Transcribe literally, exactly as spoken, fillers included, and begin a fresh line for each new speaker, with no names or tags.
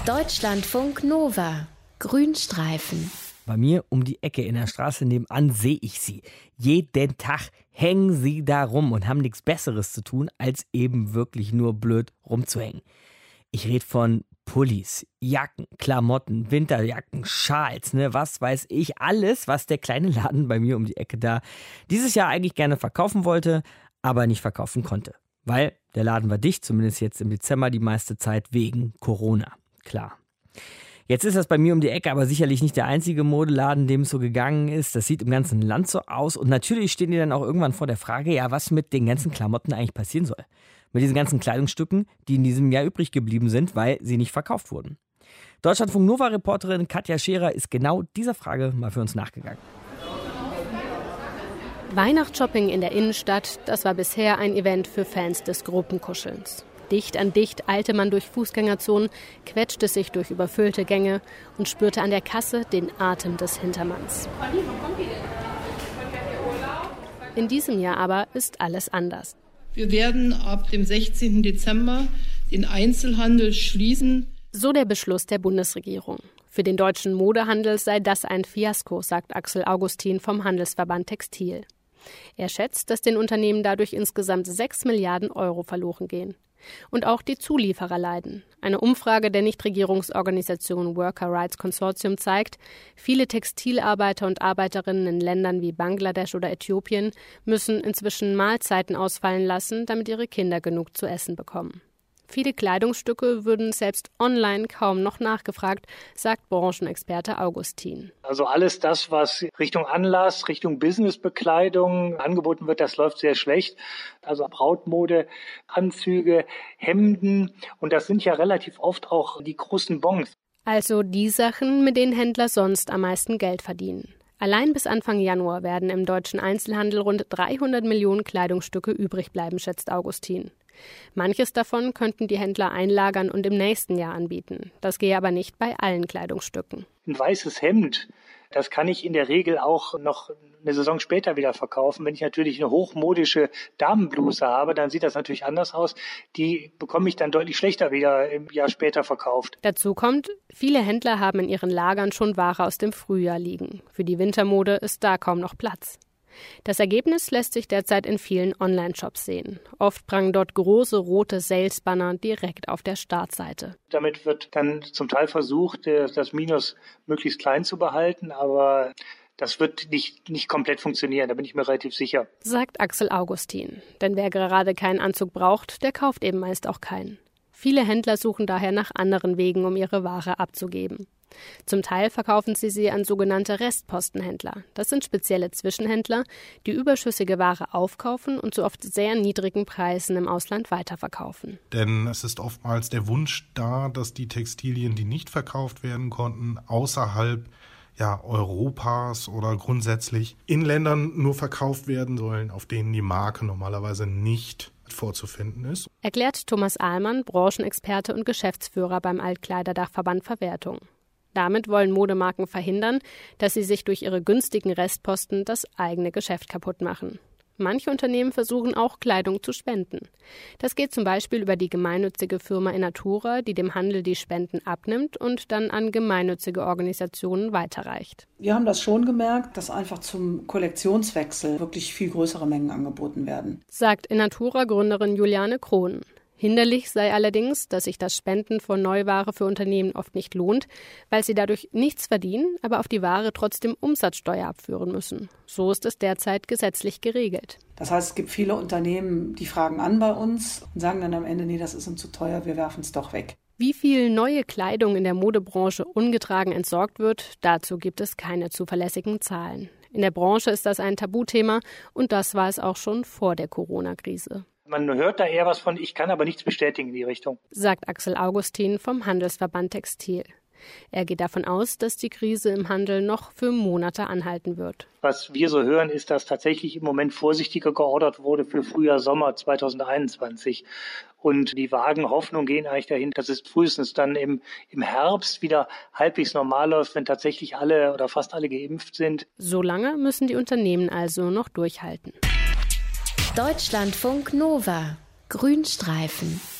Deutschlandfunk Nova. Grünstreifen.
Bei mir um die Ecke in der Straße nebenan sehe ich sie. Jeden Tag hängen sie da rum und haben nichts Besseres zu tun, als eben wirklich nur blöd rumzuhängen. Ich rede von Pullis, Jacken, Klamotten, Winterjacken, Schals, ne, was weiß ich. Alles, was der kleine Laden bei mir um die Ecke da dieses Jahr eigentlich gerne verkaufen wollte, aber nicht verkaufen konnte. Weil der Laden war dicht, zumindest jetzt im Dezember die meiste Zeit wegen Corona. Klar. Jetzt ist das bei mir um die Ecke aber sicherlich nicht der einzige Modeladen, dem es so gegangen ist. Das sieht im ganzen Land so aus. Und natürlich stehen die dann auch irgendwann vor der Frage, ja, was mit den ganzen Klamotten eigentlich passieren soll. Mit diesen ganzen Kleidungsstücken, die in diesem Jahr übrig geblieben sind, weil sie nicht verkauft wurden. Deutschlandfunk Nova-Reporterin Katja Scherer ist genau dieser Frage mal für uns nachgegangen.
Weihnachtsshopping in der Innenstadt, das war bisher ein Event für Fans des Gruppenkuschelns. Dicht an dicht eilte man durch Fußgängerzonen, quetschte sich durch überfüllte Gänge und spürte an der Kasse den Atem des Hintermanns. In diesem Jahr aber ist alles anders.
Wir werden ab dem sechzehnten Dezember den Einzelhandel schließen.
So der Beschluss der Bundesregierung. Für den deutschen Modehandel sei das ein Fiasko, sagt Axel Augustin vom Handelsverband Textil. Er schätzt, dass den Unternehmen dadurch insgesamt sechs Milliarden Euro verloren gehen. Und auch die Zulieferer leiden. Eine Umfrage der Nichtregierungsorganisation Worker Rights Consortium zeigt, viele Textilarbeiter und Arbeiterinnen in Ländern wie Bangladesch oder Äthiopien müssen inzwischen Mahlzeiten ausfallen lassen, damit ihre Kinder genug zu essen bekommen. Viele Kleidungsstücke würden selbst online kaum noch nachgefragt, sagt Branchenexperte Augustin.
Also alles das, was Richtung Anlass, Richtung Businessbekleidung angeboten wird, das läuft sehr schlecht. Also Brautmode, Anzüge, Hemden und das sind ja relativ oft auch die großen Bons.
Also die Sachen, mit denen Händler sonst am meisten Geld verdienen. Allein bis Anfang Januar werden im deutschen Einzelhandel rund dreihundert Millionen Kleidungsstücke übrig bleiben, schätzt Augustin. Manches davon könnten die Händler einlagern und im nächsten Jahr anbieten. Das gehe aber nicht bei allen Kleidungsstücken.
Ein weißes Hemd, das kann ich in der Regel auch noch eine Saison später wieder verkaufen. Wenn ich natürlich eine hochmodische Damenbluse habe, dann sieht das natürlich anders aus. Die bekomme ich dann deutlich schlechter wieder im Jahr später verkauft.
Dazu kommt, viele Händler haben in ihren Lagern schon Ware aus dem Frühjahr liegen. Für die Wintermode ist da kaum noch Platz. Das Ergebnis lässt sich derzeit in vielen Online-Shops sehen. Oft prangen dort große rote Sales-Banner direkt auf der Startseite.
Damit wird dann zum Teil versucht, das Minus möglichst klein zu behalten, aber das wird nicht, nicht komplett funktionieren, da bin ich mir relativ sicher.
Sagt Axel Augustin. Denn wer gerade keinen Anzug braucht, der kauft eben meist auch keinen. Viele Händler suchen daher nach anderen Wegen, um ihre Ware abzugeben. Zum Teil verkaufen sie sie an sogenannte Restpostenhändler. Das sind spezielle Zwischenhändler, die überschüssige Ware aufkaufen und zu oft sehr niedrigen Preisen im Ausland weiterverkaufen.
Denn es ist oftmals der Wunsch da, dass die Textilien, die nicht verkauft werden konnten, außerhalb ja, Europas oder grundsätzlich in Ländern nur verkauft werden sollen, auf denen die Marke normalerweise nicht vorzufinden ist.
Erklärt Thomas Ahlmann, Branchenexperte und Geschäftsführer beim Altkleiderdachverband Verwertung. Damit wollen Modemarken verhindern, dass sie sich durch ihre günstigen Restposten das eigene Geschäft kaputt machen. Manche Unternehmen versuchen auch, Kleidung zu spenden. Das geht zum Beispiel über die gemeinnützige Firma Innatura, die dem Handel die Spenden abnimmt und dann an gemeinnützige Organisationen weiterreicht.
Wir haben das schon gemerkt, dass einfach zum Kollektionswechsel wirklich viel größere Mengen angeboten werden.
Sagt Innatura-Gründerin Juliane Krohn. Hinderlich sei allerdings, dass sich das Spenden von Neuware für Unternehmen oft nicht lohnt, weil sie dadurch nichts verdienen, aber auf die Ware trotzdem Umsatzsteuer abführen müssen. So ist es derzeit gesetzlich geregelt.
Das heißt, es gibt viele Unternehmen, die fragen an bei uns und sagen dann am Ende, nee, das ist uns zu teuer, wir werfen es doch weg.
Wie viel neue Kleidung in der Modebranche ungetragen entsorgt wird, dazu gibt es keine zuverlässigen Zahlen. In der Branche ist das ein Tabuthema und das war es auch schon vor der Corona-Krise.
Man hört da eher was von, ich kann aber nichts bestätigen in die Richtung.
Sagt Axel Augustin vom Handelsverband Textil. Er geht davon aus, dass die Krise im Handel noch für Monate anhalten wird.
Was wir so hören, ist, dass tatsächlich im Moment vorsichtiger geordert wurde für Frühjahr, Sommer zwanzig einundzwanzig. Und die vagen Hoffnungen gehen eigentlich dahin, dass es frühestens dann im, im Herbst wieder halbwegs normal läuft, wenn tatsächlich alle oder fast alle geimpft sind.
Solange müssen die Unternehmen also noch durchhalten.
Deutschlandfunk Nova. Grünstreifen.